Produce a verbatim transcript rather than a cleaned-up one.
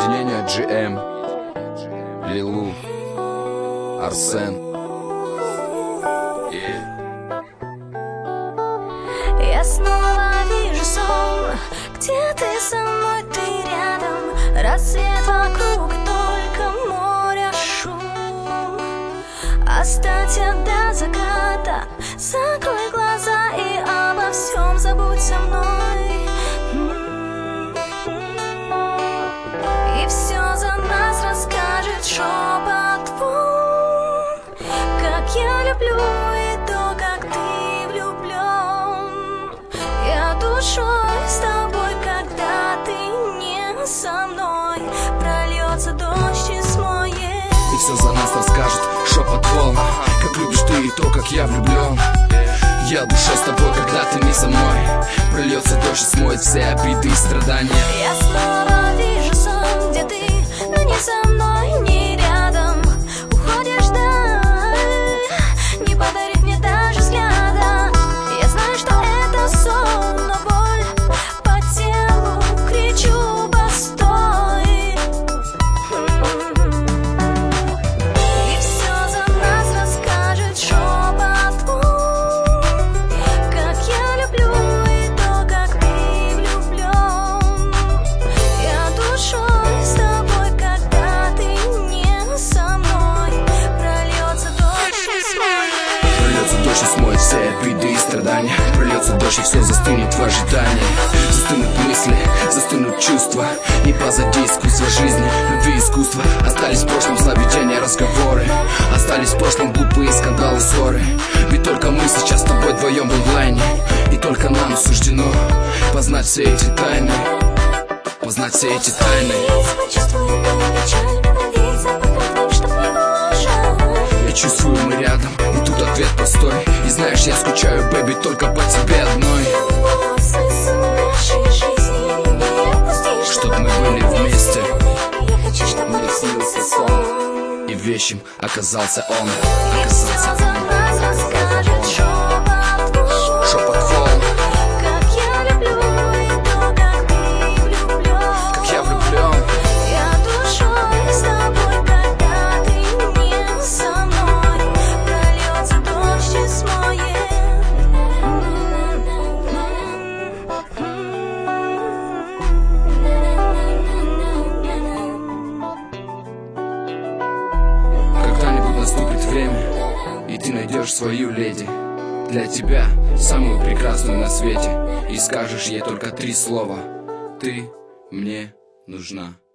Сочинение джи эм, Лилу, Арсен. Yeah. Я снова вижу сон, где ты со мной, ты рядом. Рассвет вокруг, и только море шум. Останься до заката, закрой глаза и обо всем забудь со мной. И все за нас расскажет шепот волн. Как я люблю и то, как ты влюблен. Я душой с тобой, когда ты не со мной. Прольется дождь из моей. И все за нас расскажет шепот волн. Как любишь ты и то, как я влюблен. Я душой с тобой, когда ты не со мной. Прольется дождь и смоет все обиды и страдания. Я снова вижу сон, где ты, но не со мной, не рядом. Уходишь вдаль, не подарив мне даже взгляда. Я знаю, что это сон, но боль по телу, кричу постой. И все за нас расскажет шепот волн. Как я люблю и то, как ты влюблен. Я душой с тобой, когда ты не со мной. Прольется дождь и смоет. Прольется дождь и смоет все обиды и страдания. Прольется дождь и все застынет в ожидании. Застынут мысли, застынут чувства. Не позади искусства жизни, любви, искусства. Остались в прошлом сновидения, разговоры. Остались в прошлом глупые скандалы, ссоры. Ведь только мы сейчас с тобой вдвоем в онлайне. И только нам суждено познать все эти тайны. Познать все эти тайны. Почувствуй мою печаль, проверь запах родным, чтоб не было жаль. Я чувствую, мы рядом, и тут ответ простой. И знаешь, я скучаю, бэби, только по тебе одной. Чтоб мы были вместе. Я хочу, чтобы Мне снился сон, и вещим оказался он. Оказался за нас расскажет шепот волн. шепот волн. Как я люблю и то, как ты влюблен. Как я влюблен. Я душой с тобой, когда ты не со мной. Прольется дождь и смоет. Когда-нибудь наступит время, и ты найдешь свою леди. Для тебя самую прекрасную на свете. И скажешь ей только три слова: ты мне нужна.